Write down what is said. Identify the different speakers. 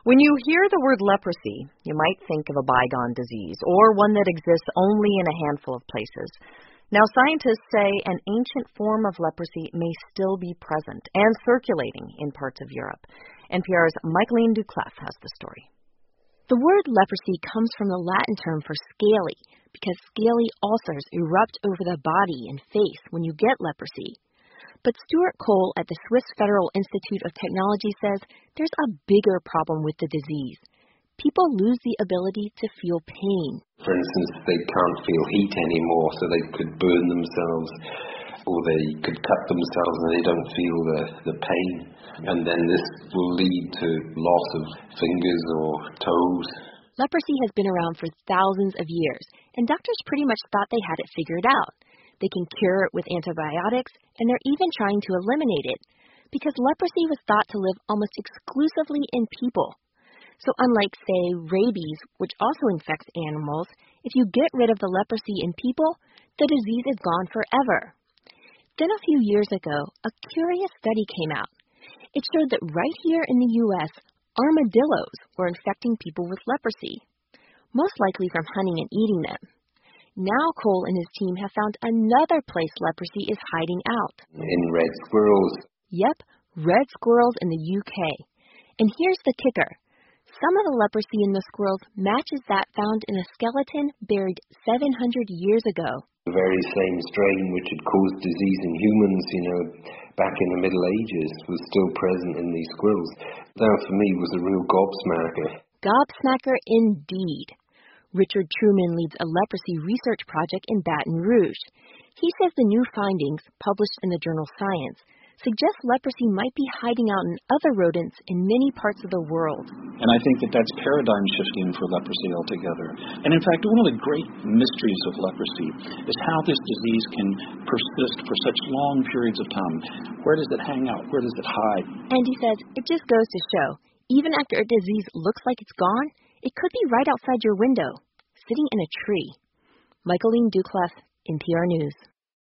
Speaker 1: When you hear the word leprosy, you might think of a bygone disease or one that exists only in a handful of places. Now, scientists say an ancient form of leprosy may still be present and circulating in parts of Europe. NPR's Michaeline Duclaff has the story.
Speaker 2: The word leprosy comes from the Latin term for scaly, because scaly ulcers erupt over the body and face when you get leprosy. But Stuart Cole at the Swiss Federal Institute of Technology says there's a bigger problem with the disease. People lose the ability to feel pain.
Speaker 3: For instance, they can't feel heat anymore, so they could burn themselves, or they could cut themselves and they don't feel the pain. And then this will lead to loss of fingers or toes.
Speaker 2: Leprosy has been around for thousands of years, and doctors pretty much thought they had it figured out. They can cure it with antibiotics, and they're even trying to eliminate it, because leprosy was thought to live almost exclusively in people. So unlike, say, rabies, which also infects animals, if you get rid of the leprosy in people, the disease is gone forever. Then a few years ago, a curious study came out. It showed that right here in the U.S., armadillos were infecting people with leprosy, most likely from hunting and eating them. Now Cole and his team have found another place leprosy is hiding out.
Speaker 3: In red squirrels.
Speaker 2: Yep, red squirrels in the UK. And here's the kicker. Some of the leprosy in the squirrels matches that found in a skeleton buried 700 years ago.
Speaker 3: The very same strain which had caused disease in humans, back in the Middle Ages, was still present in these squirrels. That for me was a real gobsmacker.
Speaker 2: Gobsmacker indeed. Richard Truman leads a leprosy research project in Baton Rouge. He says the new findings, published in the journal Science, suggest leprosy might be hiding out in other rodents in many parts of the world.
Speaker 4: And I think that that's paradigm shifting for leprosy altogether. And in fact, one of the great mysteries of leprosy is how this disease can persist for such long periods of time. Where does it hang out? Where does it hide?
Speaker 2: And he says it just goes to show, even after a disease looks like it's gone, it could be right outside your window, sitting in a tree. Michaeline Duclaff, NPR News.